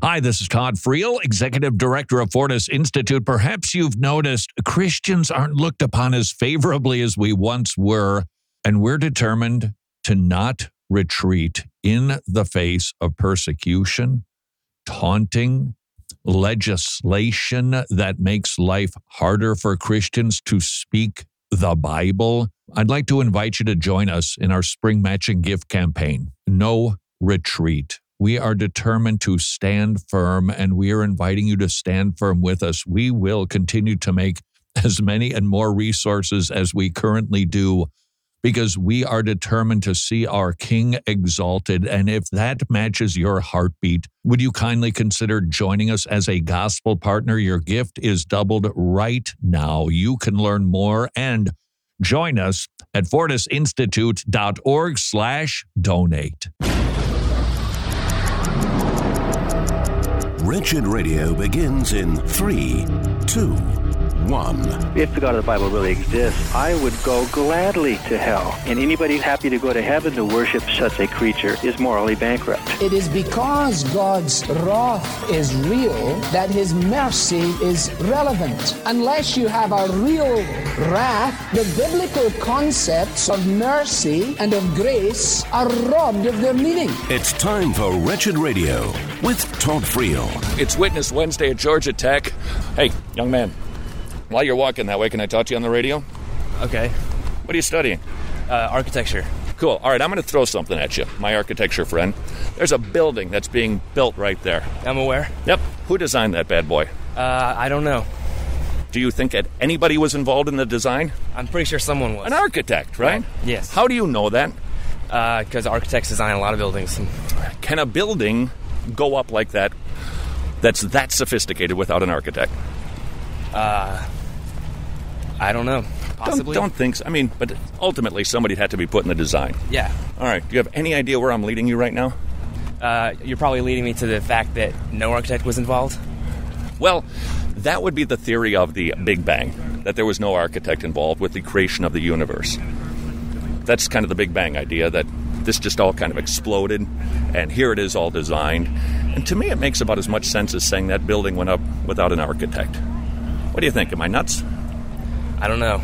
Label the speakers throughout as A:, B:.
A: Hi, this is Todd Friel, Executive Director of Fortis Institute. Perhaps you've noticed Christians aren't looked upon as favorably as we once were, and we're determined to not retreat in the face of persecution, taunting, legislation that makes life harder for Christians to speak the Bible. I'd like to invite you to join us in our spring matching gift campaign, No Retreat. We are determined to stand firm, and we are inviting you to stand firm with us. We will continue to make as many and more resources as we currently do, because we are determined to see our King exalted. And if that matches your heartbeat, would you kindly consider joining us as a gospel partner? Your gift is doubled right now. You can learn more and join us at fortisinstitute.org/donate.
B: Wretched Radio begins in 3, 2, 1.
C: If the God of the Bible really exists, I would go gladly to hell. And anybody happy to go to heaven to worship such a creature is morally bankrupt.
D: It is because God's wrath is real that his mercy is relevant. Unless you have a real wrath, the biblical concepts of mercy and of grace are robbed of their meaning.
B: It's time for Wretched Radio with Todd Friel.
A: It's Witness Wednesday at Georgia Tech. Hey, young man, while you're walking that way, can I talk to you on the radio?
E: Okay.
A: What are you studying?
E: Architecture.
A: Cool. All right, I'm going to throw something at you, my architecture friend. There's a building that's being built right there.
E: I'm aware.
A: Yep. Who designed that bad boy?
E: I don't know.
A: Do you think that anybody was involved in the design?
E: I'm pretty sure someone was.
A: An architect, right?
E: Yes.
A: How do you know that?
E: Because architects design a lot of buildings.
A: Can a building go up like that that's that sophisticated without an architect?
E: I don't know. Possibly.
A: Don't think so. I mean, but ultimately somebody had to be put in the design.
E: Yeah.
A: All right. Do you have any idea where I'm leading you right now?
E: You're probably leading me to the fact that no architect was involved?
A: Well, that would be the theory of the Big Bang, that there was no architect involved with the creation of the universe. That's kind of the Big Bang idea, that this just all kind of exploded, and here it is all designed. And to me, it makes about as much sense as saying that building went up without an architect. What do you think? Am I nuts?
E: I don't know.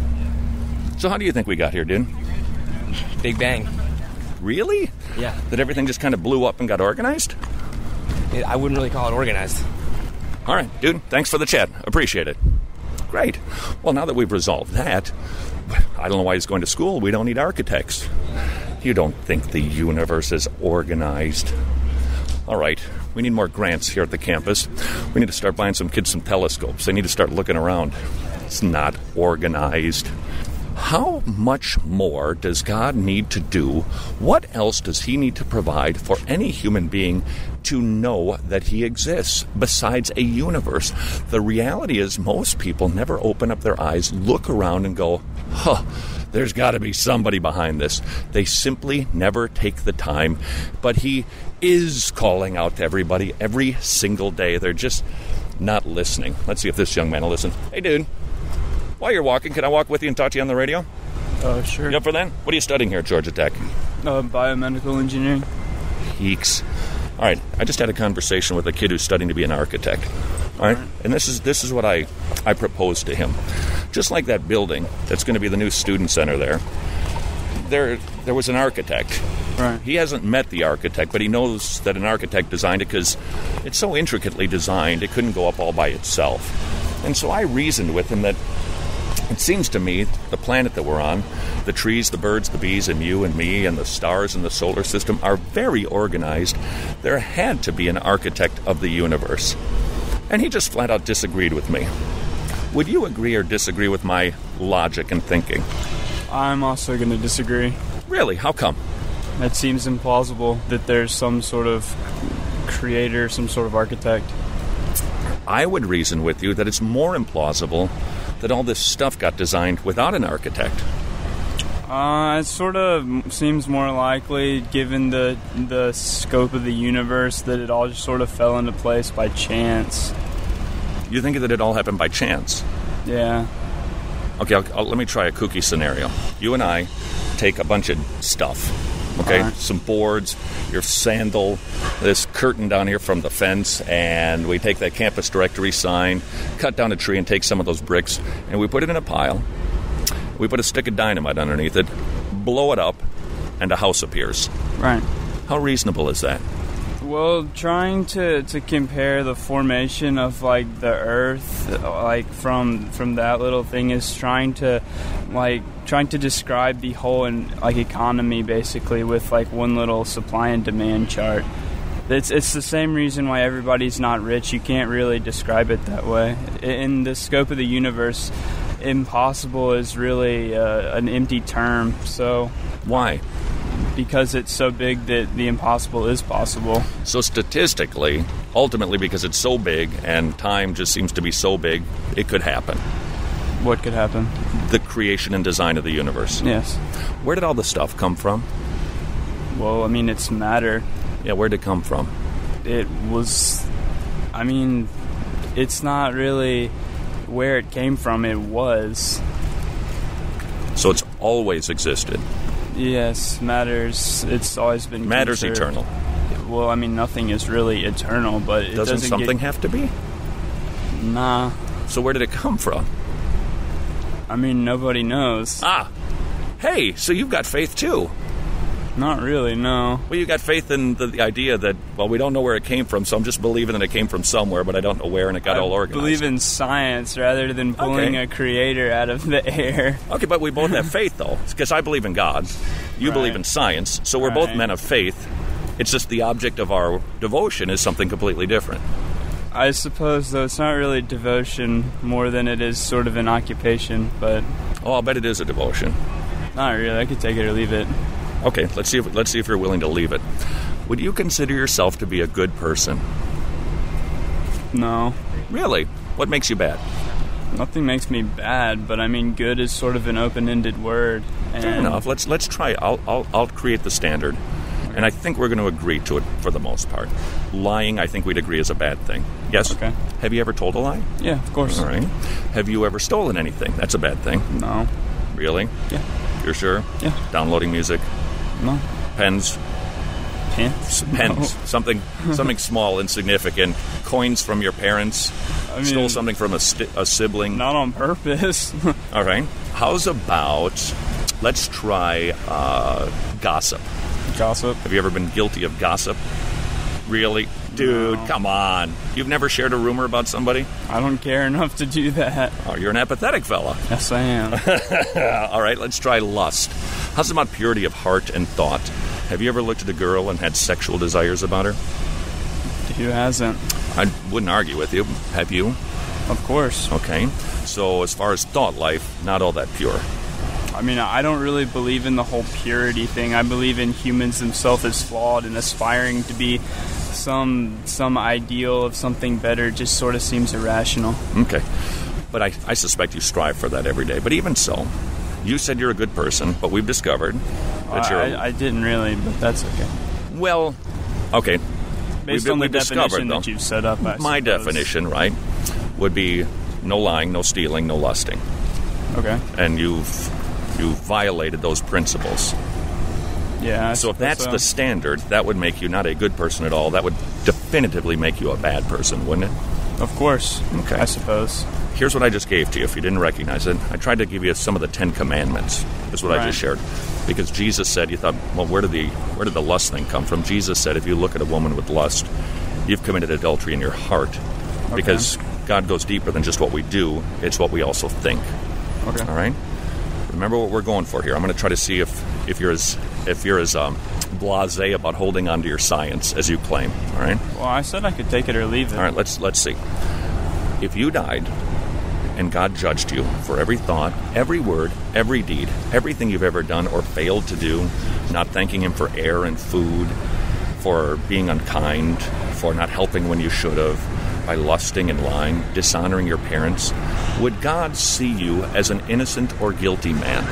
A: So how do you think we got here, dude?
E: Big Bang.
A: Really?
E: Yeah.
A: That everything just kind of blew up and got organized?
E: I wouldn't really call it organized.
A: All right, dude. Thanks for the chat. Appreciate it. Great. Well, now that we've resolved that, I don't know why he's going to school. We don't need architects. You don't think the universe is organized. All right. We need more grants here at the campus. We need to start buying some kids some telescopes. They need to start looking around. It's not organized. How much more does God need to do? What else does he need to provide for any human being to know that he exists besides a universe? The reality is most people never open up their eyes, look around and go, there's got to be somebody behind this. They simply never take the time. But he is calling out to everybody every single day. They're just not listening. Let's see if this young man will listen. Hey, dude. While you're walking, can I walk with you and talk to you on the radio?
F: Sure.
A: You up for that? What are you studying here at Georgia Tech?
F: Biomedical engineering.
A: Peaks. All right, I just had a conversation with a kid who's studying to be an architect. All right, and this is what I proposed to him. Just like that building that's going to be the new student center there was an architect.
F: Right.
A: He hasn't met the architect, but he knows that an architect designed it because it's so intricately designed, it couldn't go up all by itself. And so I reasoned with him that it seems to me the planet that we're on, the trees, the birds, the bees, and you and me, and the stars in the solar system are very organized. There had to be an architect of the universe. And he just flat out disagreed with me. Would you agree or disagree with my logic and thinking?
F: I'm also going to disagree.
A: Really? How come?
F: It seems implausible that there's some sort of creator, some sort of architect.
A: I would reason with you that it's more implausible that all this stuff got designed without an architect.
F: It sort of seems more likely, given the scope of the universe, that it all just sort of fell into place by chance.
A: You think that it all happened by chance?
F: Yeah.
A: Okay, let me try a kooky scenario. You and I take a bunch of stuff.
G: Okay,
F: Right.
G: some boards, your sandal, this curtain down here from the fence, and we take that campus directory sign, cut down a tree, and take some of those bricks, and we put it in a pile. We put a stick of dynamite underneath it, blow it up, and a house appears.
F: Right.
G: How reasonable is that?
F: Well, trying to compare the formation of like the Earth, like from that little thing, is trying to describe the whole economy basically with like one little supply and demand chart. It's the same reason why everybody's not rich. You can't really describe it that way. In the scope of the universe, impossible is really an empty term. So
G: Why?
F: because it's so big that the impossible is possible.
G: So statistically, ultimately because it's so big and time just seems to be so big, it could happen.
F: What could happen?
G: The creation and design of the universe.
F: Yes.
G: Where did all the stuff come from?
F: Well, I mean, it's matter.
G: Yeah, where did it come from?
F: It was... I mean, it's not really where it came from. It was.
G: So it's always existed.
F: Yes, matters. It's always been
G: Matter's
F: conserved.
G: eternal.
F: Well, I mean, nothing is really eternal, but it
G: Doesn't something
F: get...
G: have to be?
F: Nah.
G: So where did it come from?
F: I mean, nobody knows.
G: Hey, so you've got faith too.
F: Not really, no.
G: Well, you got faith in the idea that, well, we don't know where it came from, so I'm just believing that it came from somewhere, but I don't know where, and it got all organized.
F: I believe in science rather than pulling a creator out of the air.
G: Okay, but we both have faith, though, because I believe in God. You
F: Right.
G: believe in science, so we're both
F: Right.
G: men of faith. It's just the object of our devotion is something completely different.
F: I suppose, though, it's not really devotion more than it is sort of an occupation, but
G: Oh, I'll bet it is a devotion.
F: not really. I could take it or leave it.
G: Okay, let's see if you're willing to leave it. Would you consider yourself to be a good person?
F: No.
G: Really? What makes you bad?
F: Nothing makes me bad, but I mean, good is sort of an open-ended word. And
G: Fair enough. Let's try. I'll create the standard, and I think we're going to agree to it for the most part. Lying, I think we'd agree, is a bad thing. Yes.
F: Okay.
G: Have you ever told a lie?
F: Yeah, of course.
G: All right. Have you ever stolen anything? That's a bad thing.
F: No.
G: Really?
F: Yeah.
G: You're sure?
F: Yeah.
G: Downloading music,
F: No.
G: pens,
F: Pants?
G: pens, something small, insignificant, coins from your parents.
F: I mean,
G: Stole something from a sibling.
F: Not on purpose.
G: All right. How's about, let's try gossip.
F: Gossip?
G: Have you ever been guilty of gossip? Really? Dude,
F: No.
G: come on. You've never shared a rumor about somebody?
F: I don't care enough to do that.
G: Oh, you're an apathetic fella.
F: Yes, I am.
G: All right, let's try lust. How's about purity of heart and thought? Have you ever looked at a girl and had sexual desires about her?
F: Who hasn't?
G: I wouldn't argue with you. Have you?
F: Of course.
G: Okay. So as far as thought life, not all that pure.
F: I mean, I don't really believe in the whole purity thing. I believe in humans themselves as flawed, and aspiring to be some ideal of something better just sort of seems irrational.
G: Okay. But I suspect you strive for that every day. But even so, you said you're a good person, but we've discovered that you're...
F: I didn't really, but that's okay.
G: Well, okay.
F: Based on the
G: we've discovered,
F: definition
G: though,
F: that you've set up, I
G: my
F: suppose.
G: definition, right, would be no lying, no stealing, no lusting.
F: Okay.
G: And you've violated those principles.
F: Yeah. I
G: So if
F: suppose
G: that's
F: so.
G: the standard, that would make you not a good person at all. That would definitively make you a bad person, wouldn't it?
F: Of course.
G: Okay.
F: I suppose.
G: Here's what I just gave to you, if you didn't recognize it. I tried to give you some of the 10 Commandments, is what I
F: Right.
G: just shared. Because Jesus said, you thought, well, where did the lust thing come from? Jesus said, if you look at a woman with lust, you've committed adultery in your heart. Because God goes deeper than just what we do, it's what we also think.
F: Okay.
G: All right? Remember what we're going for here. I'm going to try to see if you're as blasé about holding on to your science as you claim. All right?
F: Well, I said I could take it or leave it.
G: All right, let's see. If you died and God judged you for every thought, every word, every deed, everything you've ever done or failed to do, not thanking Him for air and food, for being unkind, for not helping when you should have, by lusting and lying, dishonoring your parents, would God see you as an innocent or guilty man?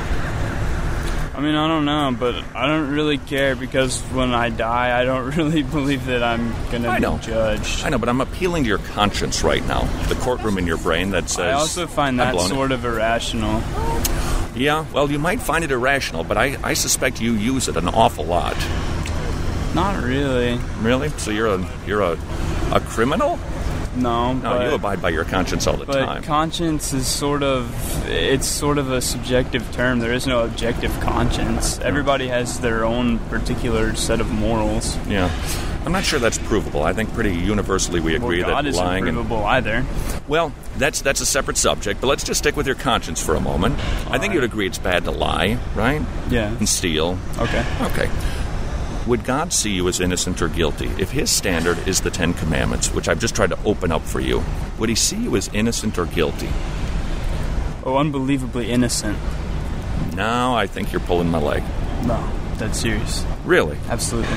F: I mean, I don't know, but I don't really care because when I die, I don't really believe that I'm going to be judged.
G: I know, but I'm appealing to your conscience right now, the courtroom in your brain that says...
F: I also find
G: I've
F: that
G: blown it.
F: sort of irrational.
G: Yeah, well, you might find it irrational, but I suspect you use it an awful lot.
F: Not really.
G: Really? So you're a criminal?
F: No,
G: you abide by your conscience all the time.
F: But conscience is sort of a subjective term. There is no objective conscience. Everybody has their own particular set of morals.
G: Yeah. I'm not sure that's provable. I think pretty universally we agree
F: God
G: that lying
F: isn't provable either.
G: Well, that's a separate subject, but let's just stick with your conscience for a moment. I think you'd agree it's bad to lie, right?
F: Yeah.
G: And steal.
F: Okay.
G: Would God see you as innocent or guilty? If his standard is the Ten Commandments, which I've just tried to open up for you, would he see you as innocent or guilty?
F: Oh, unbelievably innocent.
G: Now I think you're pulling my leg.
F: No, that's serious.
G: Really?
F: Absolutely.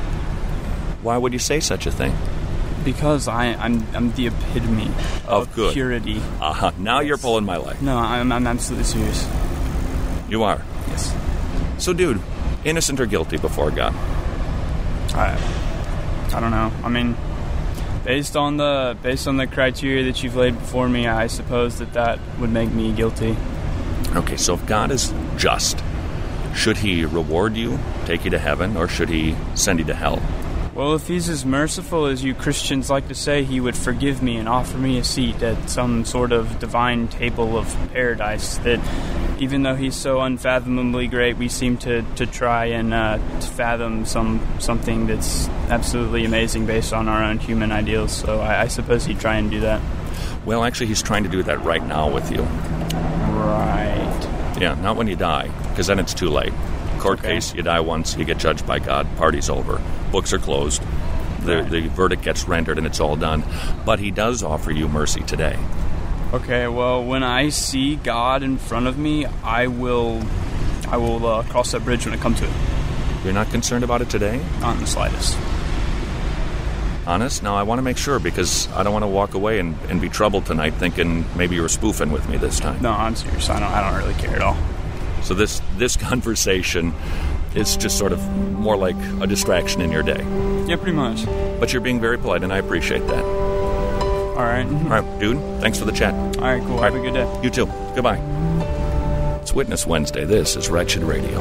G: Why would you say such a thing?
F: Because I'm the epitome of
G: good.
F: purity.
G: Now you're pulling my leg.
F: No, I'm absolutely serious.
G: You are?
F: Yes.
G: So, dude, innocent or guilty before God?
F: I don't know. I mean, based on the criteria that you've laid before me, I suppose that would make me guilty.
G: Okay, so if God is just, should he reward you, take you to heaven, or should he send you to hell?
F: Well, if he's as merciful as you Christians like to say, he would forgive me and offer me a seat at some sort of divine table of paradise that, even though he's so unfathomably great, we seem to try and fathom something that's absolutely amazing based on our own human ideals. So I suppose he'd try and do that.
G: Well, actually, he's trying to do that right now with you.
F: Right.
G: Yeah, not when you die, because then it's too late. Court case, you die once, you get judged by God, party's over. Books are closed, the verdict gets rendered, and it's all done. But he does offer you mercy today.
F: Okay, well, when I see God in front of me, I will cross that bridge when it comes to it.
G: You're not concerned about it today?
F: Not in the slightest.
G: Honest? Now, I want to make sure, because I don't want to walk away and be troubled tonight thinking maybe you were spoofing with me this time.
F: No, I'm serious. I don't really care at all.
G: So this conversation is just sort of more like a distraction in your day.
F: Yeah, pretty much.
G: But you're being very polite, and I appreciate that.
F: All right.
G: All right, dude. Thanks for the chat.
F: All right, cool. Have a good day.
G: You too. Goodbye. It's Witness Wednesday. This is Wretched Radio.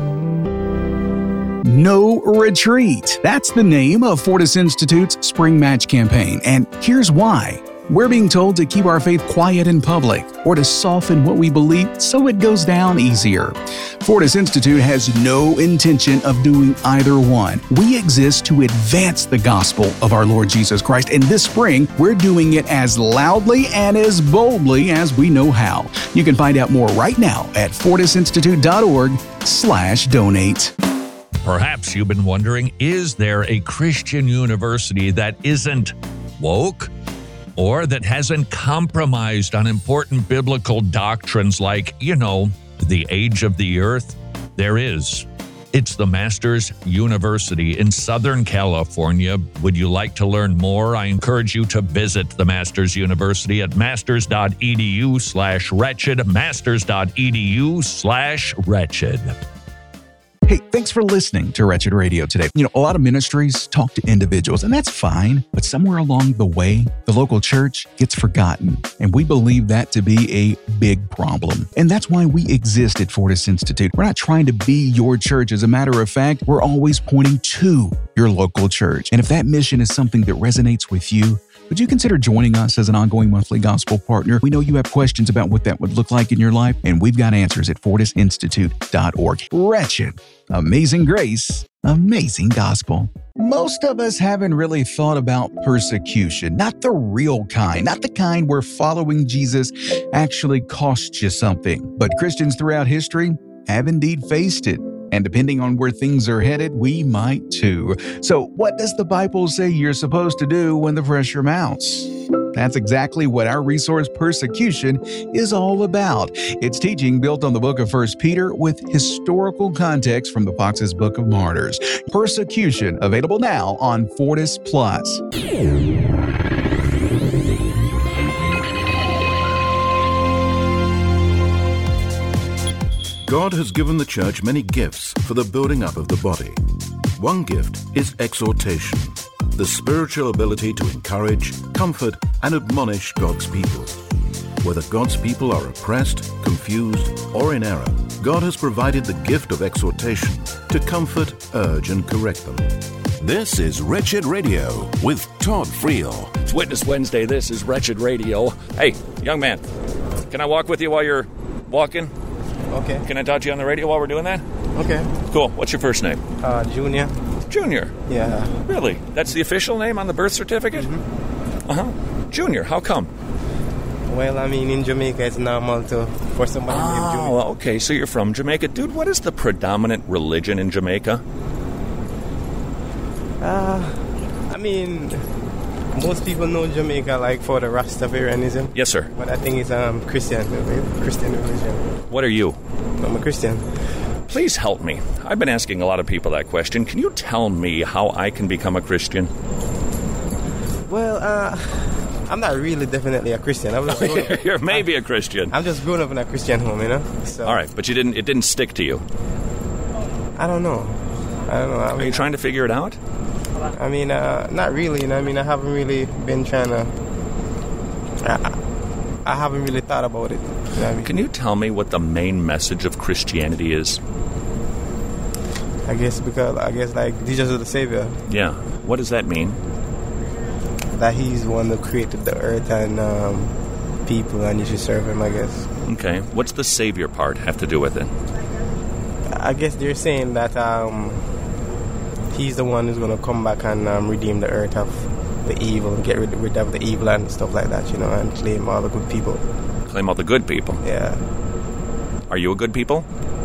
H: No Retreat. That's the name of Fortis Institute's Spring Match campaign, and here's why. We're being told to keep our faith quiet in public or to soften what we believe so it goes down easier. Fortis Institute has no intention of doing either one. We exist to advance the gospel of our Lord Jesus Christ, and this spring, we're doing it as loudly and as boldly as we know how. You can find out more right now at fortisinstitute.org/donate.
A: Perhaps you've been wondering, is there a Christian university that isn't woke? Or that hasn't compromised on important biblical doctrines like, the age of the earth? There is. It's the Masters University in Southern California. Would you like to learn more? I encourage you to visit the Masters University at masters.edu/wretched, masters.edu/wretched.
H: Hey, thanks for listening to Wretched Radio today. A lot of ministries talk to individuals, and that's fine. But somewhere along the way, the local church gets forgotten. And we believe that to be a big problem. And that's why we exist at Fortis Institute. We're not trying to be your church. As a matter of fact, we're always pointing to your local church. And if that mission is something that resonates with you, would you consider joining us as an ongoing monthly gospel partner? We know you have questions about what that would look like in your life, and we've got answers at fortisinstitute.org. Wretched, amazing grace, amazing gospel. Most of us haven't really thought about persecution, not the real kind, not the kind where following Jesus actually costs you something. But Christians throughout history have indeed faced it. And depending on where things are headed, we might too. So what does the Bible say you're supposed to do when the pressure mounts? That's exactly what our resource Persecution is all about. It's teaching built on the book of 1 Peter with historical context from the Fox's Book of Martyrs. Persecution, available now on Fortis Plus.
B: God has given the church many gifts for the building up of the body. One gift is exhortation, the spiritual ability to encourage, comfort, and admonish God's people. Whether God's people are oppressed, confused, or in error, God has provided the gift of exhortation to comfort, urge, and correct them.
I: This is Wretched Radio with Todd Friel.
G: It's Witness Wednesday. This is Wretched Radio. Hey, young man, can I walk with you while you're walking?
J: Okay.
G: Can I talk to you on the radio while we're doing that?
J: Okay.
G: Cool. What's your first name?
J: Junior.
G: Junior?
J: Yeah.
G: Really? That's the official name on the birth certificate?
J: Mm-hmm.
G: Uh-huh. Junior, how come?
J: Well, I mean, in Jamaica, it's normal for somebody named Junior.
G: Oh, okay. So you're from Jamaica. Dude, what is the predominant religion in Jamaica?
J: I mean, most people know Jamaica like for the Rastafarianism.
G: Yes, sir.
J: But I think it's Christian religion.
G: What are you?
J: I'm a Christian.
G: Please help me. I've been asking a lot of people that question. Can you tell me how I can become a Christian?
J: Well, I'm not really definitely a Christian. I was
G: You're maybe a Christian.
J: I'm just grown up in a Christian home, you know? So,
G: all right, but it didn't stick to you.
J: I don't know.
G: Are you trying to figure it out?
J: I mean, not really. You know, I mean, I haven't really been trying to. I haven't really thought about it. You know what I mean?
G: Can you tell me what the main message of Christianity is?
J: I guess like Jesus is the Savior.
G: Yeah. What does that mean?
J: That He's the one that created the earth and people, and you should serve Him, I guess.
G: Okay. What's the Savior part have to do with it?
J: I guess they're saying that He's the one who's going to come back and redeem the earth of the evil, get rid of the evil and stuff like that, you know, and claim all the good people.
G: Claim all the good people?
J: Yeah.
G: Are you a good people?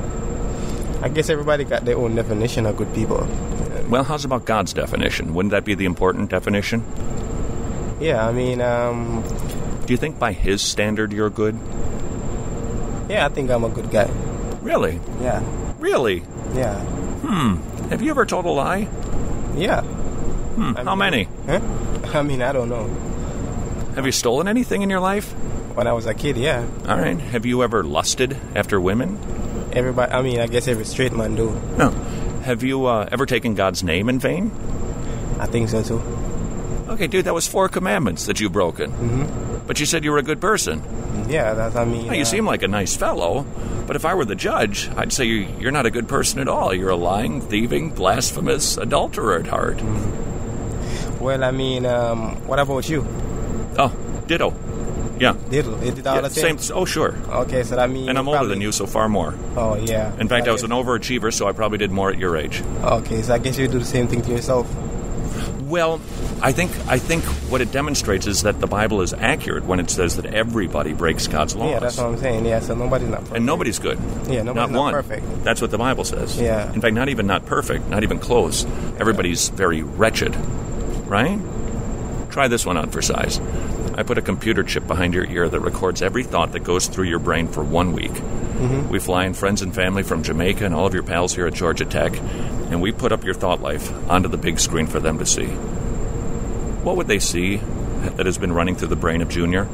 J: I guess everybody got their own definition of good people.
G: Well, how's about God's definition? Wouldn't that be the important definition?
J: Yeah, I mean...
G: do you think by His standard you're good?
J: Yeah, I think I'm a good guy.
G: Really?
J: Yeah.
G: Really?
J: Yeah.
G: Have you ever told a lie?
J: Yeah.
G: How many?
J: Huh? I mean, I don't know.
G: Have you stolen anything in your life?
J: When I was a kid, yeah.
G: All right. Have you ever lusted after women?
J: Everybody, I mean, I guess every straight man do.
G: No. Have you ever taken God's name in vain?
J: I think so, too.
G: Okay, dude, that was 4 commandments that you've broken.
J: Mm-hmm.
G: But you said you were a good person.
J: Yeah, that's, I mean...
G: Well, you seem like a nice fellow, but if I were the judge, I'd say you're not a good person at all. You're a lying, thieving, blasphemous adulterer at heart.
J: Mm-hmm. Well, I mean, what about you?
G: Oh, ditto. Yeah.
J: Ditto? Is it all the same?
G: Oh, sure.
J: Okay, so that means...
G: And I'm older than you, so far more.
J: Oh, yeah.
G: In fact, I was an overachiever, so I probably did more at your age.
J: Okay, so I guess you do the same thing to yourself.
G: Well, I think what it demonstrates is that the Bible is accurate when it says that everybody breaks God's laws.
J: Yeah, that's what I'm saying. Yeah, so nobody's not perfect.
G: And nobody's good.
J: Yeah, nobody's not perfect.
G: That's what the Bible says.
J: Yeah.
G: In fact, not even not perfect, not even close. Everybody's very wretched, right? Try this one out for size. I put a computer chip behind your ear that records every thought that goes through your brain for 1 week. Mm-hmm. We fly in friends and family from Jamaica and all of your pals here at Georgia Tech, and we put up your thought life onto the big screen for them to see. What would they see that has been running through the brain of Junior?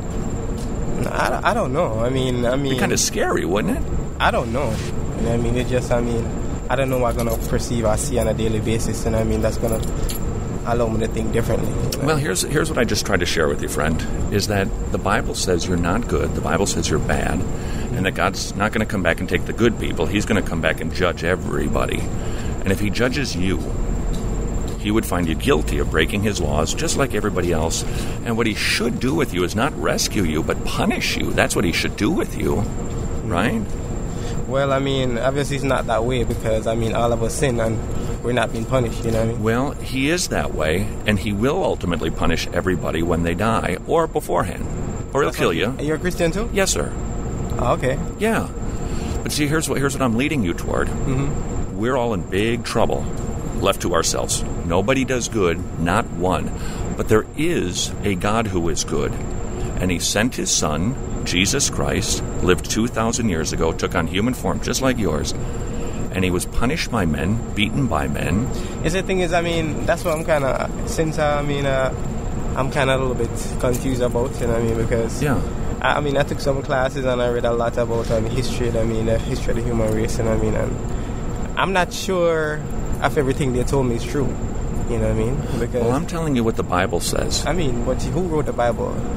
J: I don't know. I mean...
G: It'd be kind of scary, wouldn't it?
J: I don't know. You know what I mean? It just, I don't know what I'm going to perceive or see on a daily basis, and I mean, that's going to allow me to think differently. You know?
G: Well, here's what I just tried to share with you, friend, is that the Bible says you're not good, the Bible says you're bad, and that God's not going to come back and take the good people. He's going to come back and judge everybody. And if He judges you, He would find you guilty of breaking His laws just like everybody else. And what He should do with you is not rescue you, but punish you. That's what He should do with you, right?
J: Well, I mean, obviously it's not that way because, I mean, all of us sin and we're not being punished, you know what I mean?
G: Well, He is that way, and He will ultimately punish everybody when they die or beforehand. Or He'll kill you.
J: You're a Christian too?
G: Yes, sir.
J: Oh, okay.
G: Yeah. But see, here's what I'm leading you toward.
J: Mm-hmm.
G: We're all in big trouble, left to ourselves. Nobody does good, not one. But there is a God who is good. And He sent His Son, Jesus Christ, lived 2,000 years ago, took on human form just like yours. And He was punished by men, beaten by men.
J: The thing is, I mean, that's what I'm kind of, since, I'm kind of a little bit confused about, you know what I mean, because...
G: Yeah.
J: I mean, I took some classes and I read a lot about history, history of the human race, and and I'm not sure if everything they told me is true, you know what I mean? Because,
G: well, I'm telling you what the Bible says.
J: I mean, but who wrote the Bible?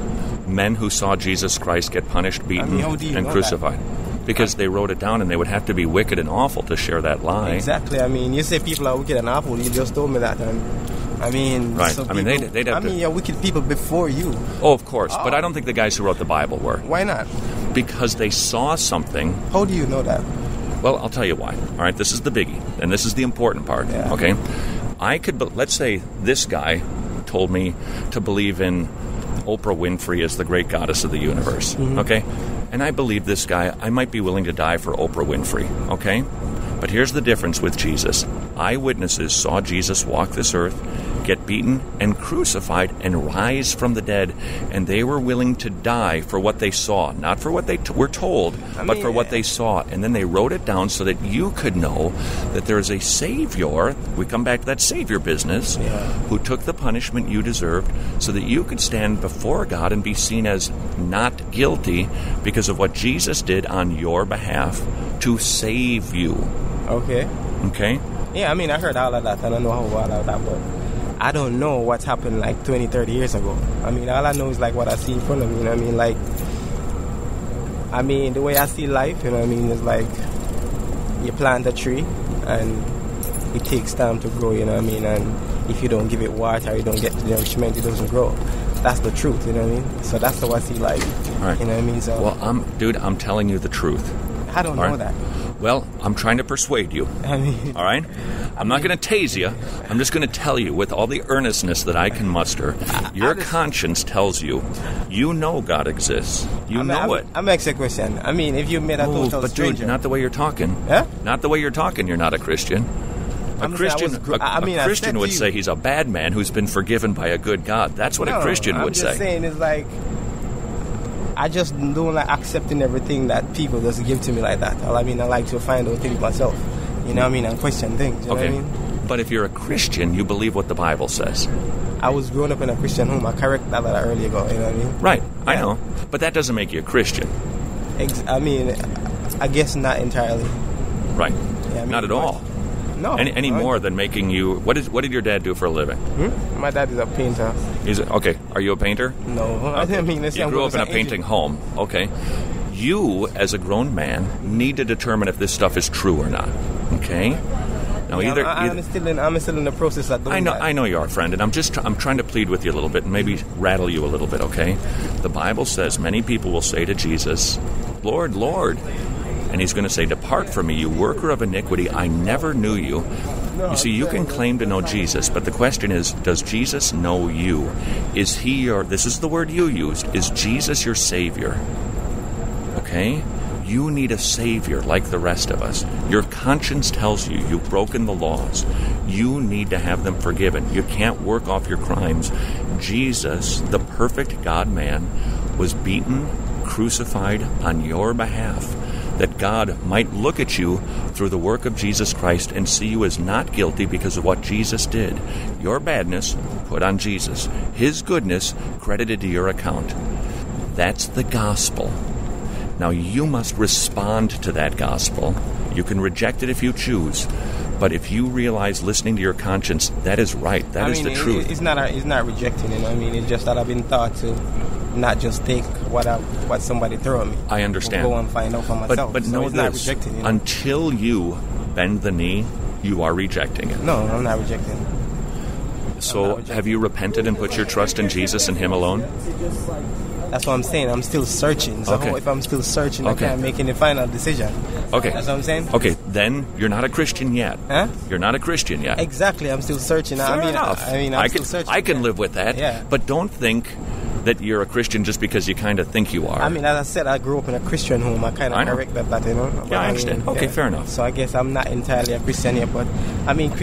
G: men who saw Jesus Christ get punished, beaten, and crucified? Because they wrote it down, and they would have to be wicked and awful to share that lie.
J: Exactly. I mean, you say people are wicked and awful. You just told me that. I mean,
G: right.
J: So
G: I mean, they'd have
J: you're wicked people before you.
G: Oh, of course. But I don't think the guys who wrote the Bible were.
J: Why not?
G: Because they saw something.
J: How do you know that?
G: Well, I'll tell you why. All right, this is the biggie, and this is the important part.
J: Yeah.
G: Okay, let's say this guy told me to believe in Oprah Winfrey as the great goddess of the universe.
J: Mm-hmm.
G: Okay, and I believe this guy. I might be willing to die for Oprah Winfrey. Okay, but here's the difference with Jesus. Eyewitnesses saw Jesus walk this earth, get beaten and crucified, and rise from the dead, and they were willing to die for what they saw, not for what they were told, but for what they saw. And then they wrote it down so that you could know that there is a Savior. We come back to that Savior business, who took the punishment you deserved, so that you could stand before God and be seen as not guilty because of what Jesus did on your behalf to save you.
J: Okay.
G: Okay?
J: Yeah, I mean, I heard all of that. I don't know how all of that, but I don't know what's happened like 20, 30 years ago. I mean, all I know is like what I see in front of me, you know what I mean? Like, I mean, the way I see life, you know what I mean, is like you plant a tree and it takes time to grow, you know what I mean? And if you don't give it water, you don't get the nourishment, it doesn't grow. That's the truth, you know what I mean? So that's how I see life,
G: right.
J: You know what I mean? So,
G: well, I'm telling you the truth.
J: I don't know that.
G: Well, I'm trying to persuade you.
J: I mean,
G: all right? I'm not going to tase you. I'm just going to tell you with all the earnestness that I can muster. Your conscience tells you, you know God exists. You know it.
J: I'm asking a question. I mean, if you met a total stranger.
G: Dude, not the way you're talking.
J: Huh?
G: Not the way you're talking, you're not a Christian. A Christian would say he's a bad man who's been forgiven by a good God. That's what a Christian would say.
J: I'm just saying it's like, I just don't like accepting everything that people just give to me like that. I mean, I like to find out things myself. You know what I mean? And question things. You know what I mean?
G: But if you're a Christian, you believe what the Bible says.
J: I was growing up in a Christian home. I corrected that earlier ago. You know what I mean?
G: Right. I know. But that doesn't make you a Christian.
J: I mean, I guess not entirely.
G: Right.
J: Yeah, I mean,
G: not at all.
J: No.
G: Any more than making you... What did your dad do for a living?
J: My dad is a painter.
G: Okay. Are you a painter?
J: No.
G: Okay.
J: I mean,
G: you grew up in a painting home. Okay. You, as a grown man, need to determine if this stuff is true or not. Okay? Now,
J: I'm still in the process of doing that.
G: I know you are, friend, and I'm trying to plead with you a little bit and maybe rattle you a little bit, okay? The Bible says many people will say to Jesus, Lord, Lord. And he's going to say, depart from me, you worker of iniquity, I never knew you. You see, you can claim to know Jesus, but the question is, does Jesus know you? Is he this is the word you used, is Jesus your Savior? Okay? You need a Savior like the rest of us. Your conscience tells you you've broken the laws. You need to have them forgiven. You can't work off your crimes. Jesus, the perfect God-man, was beaten, crucified on your behalf, that God might look at you through the work of Jesus Christ and see you as not guilty because of what Jesus did. Your badness put on Jesus. His goodness credited to your account. That's the gospel. Now you must respond to that gospel. You can reject it if you choose. But if you realize listening to your conscience, that is right. That is the truth.
J: It's not rejecting it. I mean, it's just that I've been taught to not just take what somebody throw at me.
G: I understand.
J: Go and find out for myself.
G: But know this, not rejecting it. Until you bend the knee, you are rejecting it.
J: No, I'm not rejecting it.
G: So have you repented and put your trust in Jesus and Him alone?
J: That's what I'm saying. I'm still searching. So if I'm still searching, I can't make any final decision.
G: Okay.
J: That's what I'm saying?
G: Okay, then you're not a Christian yet.
J: Huh?
G: You're not a Christian yet.
J: Exactly. I'm still searching.
G: Fair enough.
J: I'm still searching.
G: I can live with that.
J: Yeah.
G: But don't think that you're a Christian just because you kind of think you are.
J: I mean, as I said, I grew up in a Christian home. I kind of corrected that, you know.
G: Yeah, I understand. Okay, fair enough.
J: So I guess I'm not entirely a Christian yet, but I mean,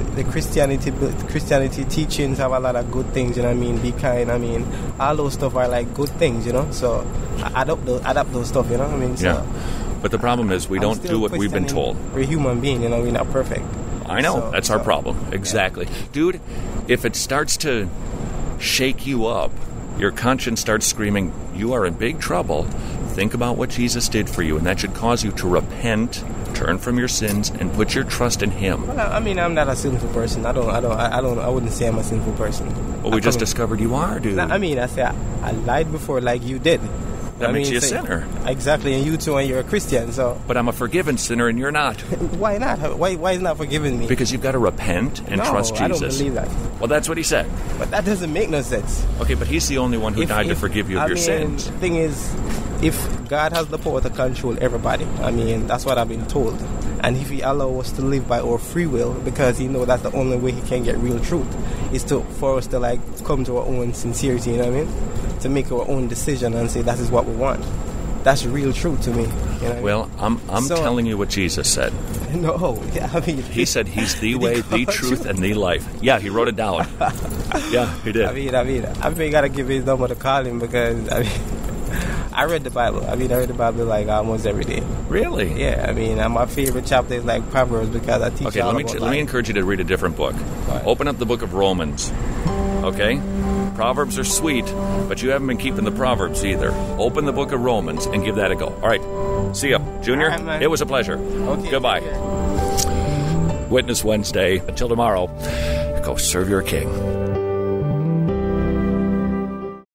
J: Christianity teachings have a lot of good things, you know what I mean? Be kind, I mean, all those stuff are like good things, you know. So I adapt those stuff, you know what I mean? So
G: yeah. But the problem is we don't do what we've been told.
J: We're human beings, you know, we're not perfect.
G: I know. That's our problem. Exactly. Yeah. Dude, if it starts to shake you up, your conscience starts screaming, you are in big trouble. Think about what Jesus did for you, and that should cause you to repent, turn from your sins, and put your trust in Him.
J: Well, I mean, I'm not a sinful person. I wouldn't say I'm a sinful person.
G: Well, we just discovered you are, dude.
J: I mean, I say I lied before like you did.
G: That makes you a sinner.
J: Exactly, and you too, and you're a Christian, so...
G: But I'm a forgiven sinner, and you're not.
J: Why not? Why is not forgiving me?
G: Because you've got to repent and trust Jesus.
J: I don't believe that.
G: Well, that's what he said.
J: But that doesn't make no sense.
G: Okay, but he's the only one who died to forgive you of your sins.
J: The thing is, if God has the power to control everybody, that's what I've been told. And if he allows us to live by our free will, because he knows that's the only way he can get real truth, is for us to come to our own sincerity, you know what I mean? To make our own decision and say that is what we want. That's real truth to me. You know
G: well, I'm telling you what Jesus said.
J: No,
G: he said he's the way, the truth, and the life. Yeah, he wrote it down. Yeah, he did.
J: I gotta give his number to call him because I read the Bible. I read the Bible almost every day.
G: Really?
J: Yeah. My favorite chapter is Proverbs because I teach.
G: Okay, let me encourage you to read a different book. Right. Open up the book of Romans. Okay. Proverbs are sweet, but you haven't been keeping the Proverbs either. Open the book of Romans and give that a go. All right. See ya, Junior.
J: Right,
G: it was a pleasure.
J: Okay.
G: Goodbye. Witness Wednesday. Until tomorrow, go serve your King.